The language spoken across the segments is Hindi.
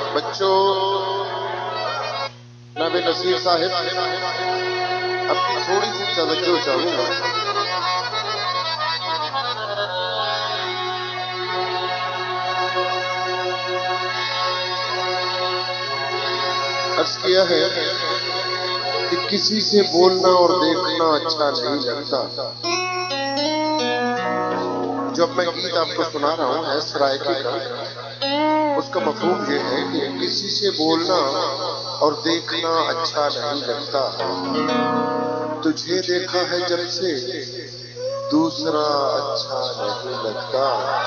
बच्चों, नबी नसीर साहिब आपकी थोड़ी सी तवज्जो चाहूंगा। अर्ज किया है कि किसी से बोलना और देखना अच्छा नहीं लगता। जब मैं गीत आपको सुना रहा हूं है सरायकी का, उसका मफहूम ये है कि किसी से बोलना और देखना अच्छा नहीं लगता। तुझे देखा है जब से दूसरा अच्छा नहीं लगता।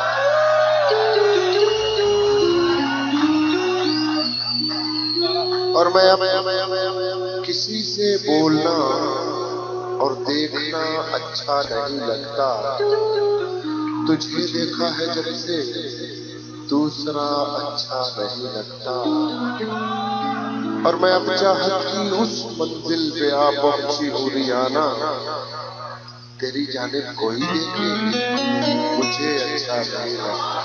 और मैं किसी से बोलना और देखना अच्छा नहीं लगता। तुझे देखा है जब से दूसरा अच्छा नहीं लगता। और मैं अब चाहत की उस मंजिल पे आ पहुंची हूँ रियाना, तेरी जानिब कोई देखे मुझे अच्छा नहीं लगता।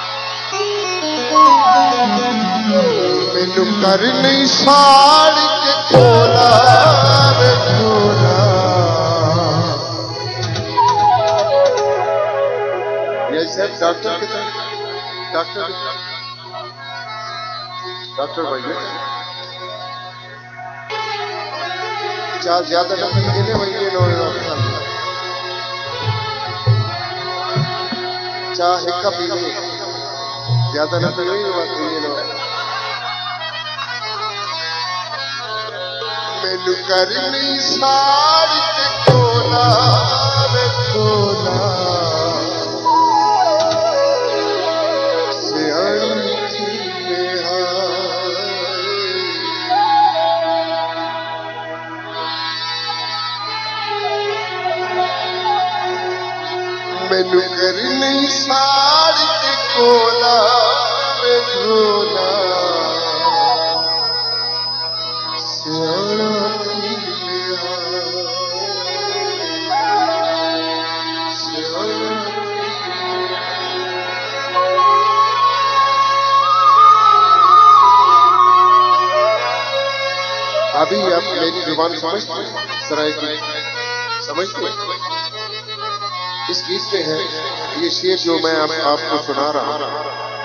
मैनू कर नहीं साड़ के खोला रे खोला। ये सब डॉक्टर के डॉक्टर भैया चार ज्यादा डॉक्टर देने वही चाहे कभी ज्यादा डॉक्टर नहीं हुआ। मैनू कर नहीं साड़ के खोला रे खोला। सियाणी थी मैनू कर नहीं साड़ के खोला रे खोला। अभी आप मेरी जुबान समझते हैं, सरायकी समझते हैं? इस गीत में है ये शेर जो मैं आपको सुना रहा हूं।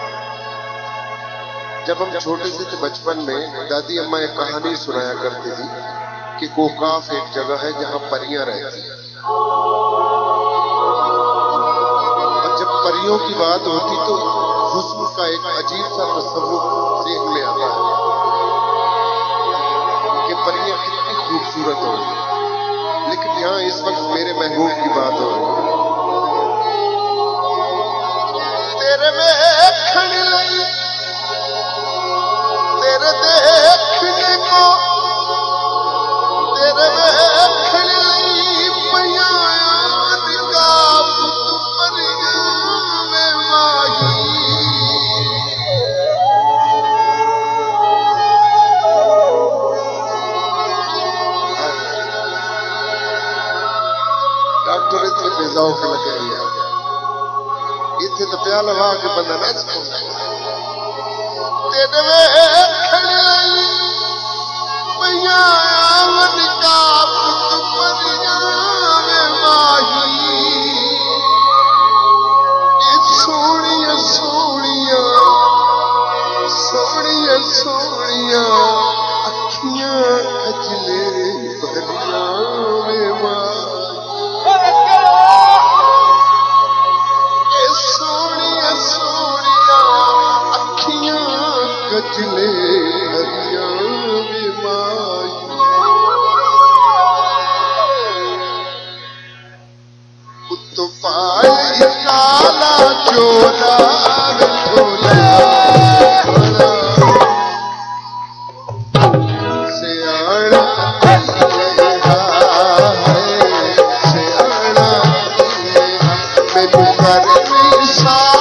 जब हम छोटे से थे बचपन में, दादी अम्मा एक कहानी सुनाया करती थी कि कोकाफ एक जगह है जहां परियां रहती हैं। और जब परियों की बात होती तो हुस्न का एक अजीब सा तस्वुर ज़हन में आता है कि परियां कितनी खूबसूरत होंगी। लेकिन यहाँ इस वक्त मेरे महबूब की बात हो रही है। तेरे देखने लगी, तेरे देखने को, तेरे देखने लगी पियां दिखा पुत परियां में माही। डॉक्टर इतने बेजाओ के लगे यार, इतने तो प्यार लगा के बंदा ना सकता। तेरे देखने लगी पियां दिखा पुत परियां में माही। सोनिया सोनिया सोनिया सोनिया अखियां खजले परियां में माही। सोनिया सोनिया अखियां खजले परियां में माही। पुत पाई काला चोला चोला सियाणा सियाणा मैनू कर नहीं सा